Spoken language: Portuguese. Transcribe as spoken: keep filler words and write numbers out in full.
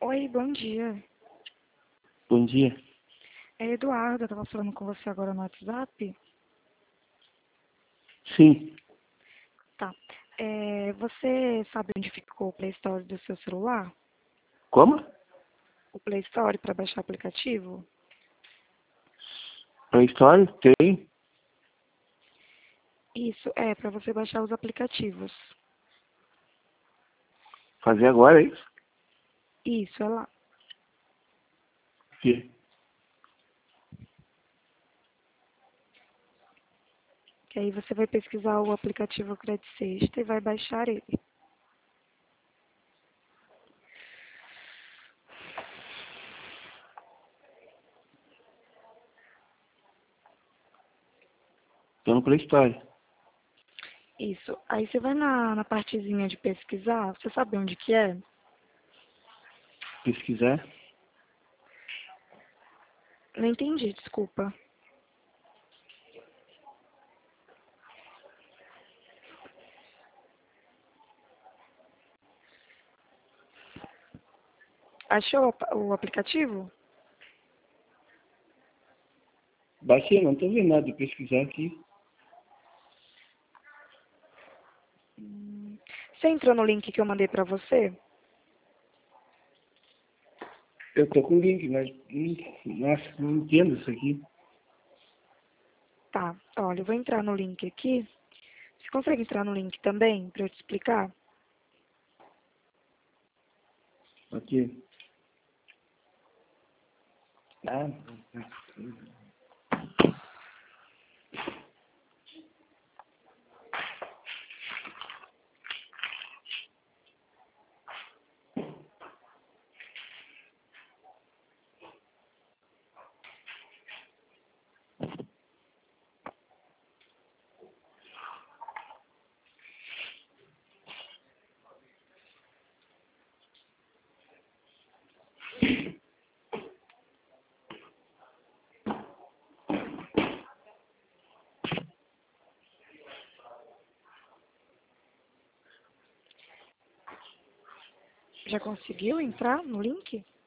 Oi, bom dia. Bom dia. É Eduardo, eu estava falando com você agora no WhatsApp. Sim. Tá. É, você sabe onde ficou o Play Store do seu celular? Como? O Play Store para baixar o aplicativo? Play Store? Tem. Isso, é para você baixar os aplicativos. Fazer agora, é isso? Isso, é lá. Sim. Que aí você vai pesquisar o aplicativo Credit Sexta e vai baixar ele. Tô no Play Store. Isso. Aí você vai na, na partezinha de pesquisar. Você sabe onde que é? Pesquisar. Não entendi, desculpa. Achou o aplicativo? Baixei, não tô vendo nada. Pesquisar aqui. Você entrou no link que eu mandei para você? Eu tô com o link, mas... hum, Nossa, não entendo isso aqui. Tá, olha, eu vou entrar no link aqui. Você consegue entrar no link também, para eu te explicar? Aqui. Ah, Já conseguiu entrar no link?